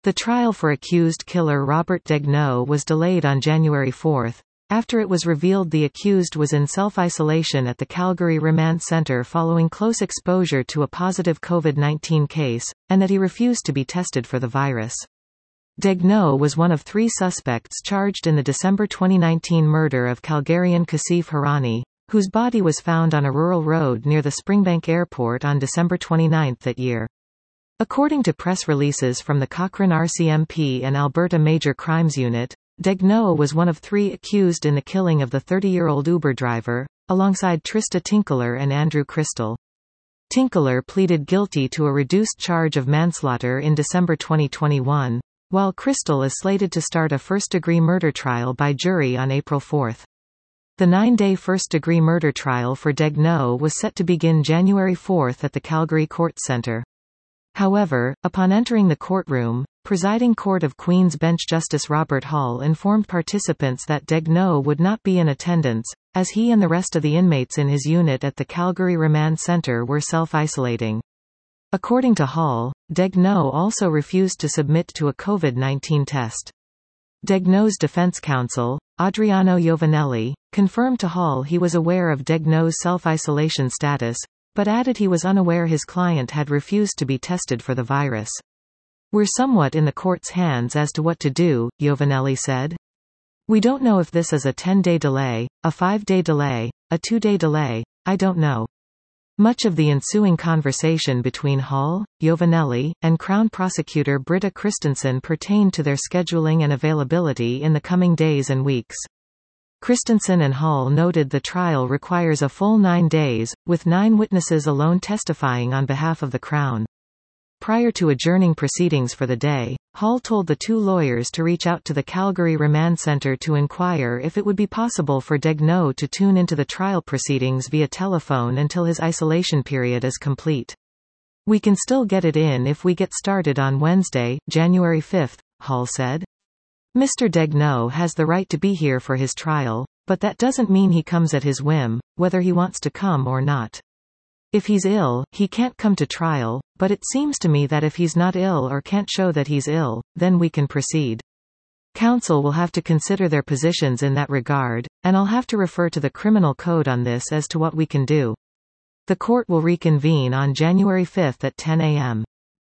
The trial for accused killer Robert Degnaud was delayed on January 4, after it was revealed the accused was in self-isolation at the Calgary Remand Centre following close exposure to a positive COVID-19 case, and that he refused to be tested for the virus. Degnaud was one of 3 suspects charged in the December 2019 murder of Calgarian Kassif Harani, whose body was found on a rural road near the Springbank Airport on December 29 that year. According to press releases from the Cochrane RCMP and Alberta Major Crimes Unit, Degnaud was one of 3 accused in the killing of the 30-year-old Uber driver, alongside Trista Tinkler and Andrew Crystal. Tinkler pleaded guilty to a reduced charge of manslaughter in December 2021, while Crystal is slated to start a first-degree murder trial by jury on April 4. The 9-day first-degree murder trial for Degnaud was set to begin January 4 at the Calgary Court Centre. However, upon entering the courtroom, Presiding Court of Queen's Bench Justice Robert Hall informed participants that Degnaud would not be in attendance, as he and the rest of the inmates in his unit at the Calgary Remand Centre were self-isolating. According to Hall, Degnaud also refused to submit to a COVID-19 test. Degnaud's defense counsel, Adriano Giovanelli, confirmed to Hall he was aware of Degnaud's self-isolation status, but added he was unaware his client had refused to be tested for the virus. "We're somewhat in the court's hands as to what to do," Giovanelli said. "We don't know if this is a 10-day delay, a 5-day delay, a 2-day delay, I don't know." Much of the ensuing conversation between Hall, Giovanelli, and Crown Prosecutor Britta Christensen pertained to their scheduling and availability in the coming days and weeks. Christensen and Hall noted the trial requires a full 9 days, with 9 witnesses alone testifying on behalf of the Crown. Prior to adjourning proceedings for the day, Hall told the 2 lawyers to reach out to the Calgary Remand Centre to inquire if it would be possible for Degnaud to tune into the trial proceedings via telephone until his isolation period is complete. "We can still get it in if we get started on Wednesday, January 5, Hall said. "Mr. Degnaud has the right to be here for his trial, but that doesn't mean he comes at his whim, whether he wants to come or not. If he's ill, he can't come to trial, but it seems to me that if he's not ill or can't show that he's ill, then we can proceed. Counsel will have to consider their positions in that regard, and I'll have to refer to the criminal code on this as to what we can do." The court will reconvene on January 5 at 10 a.m.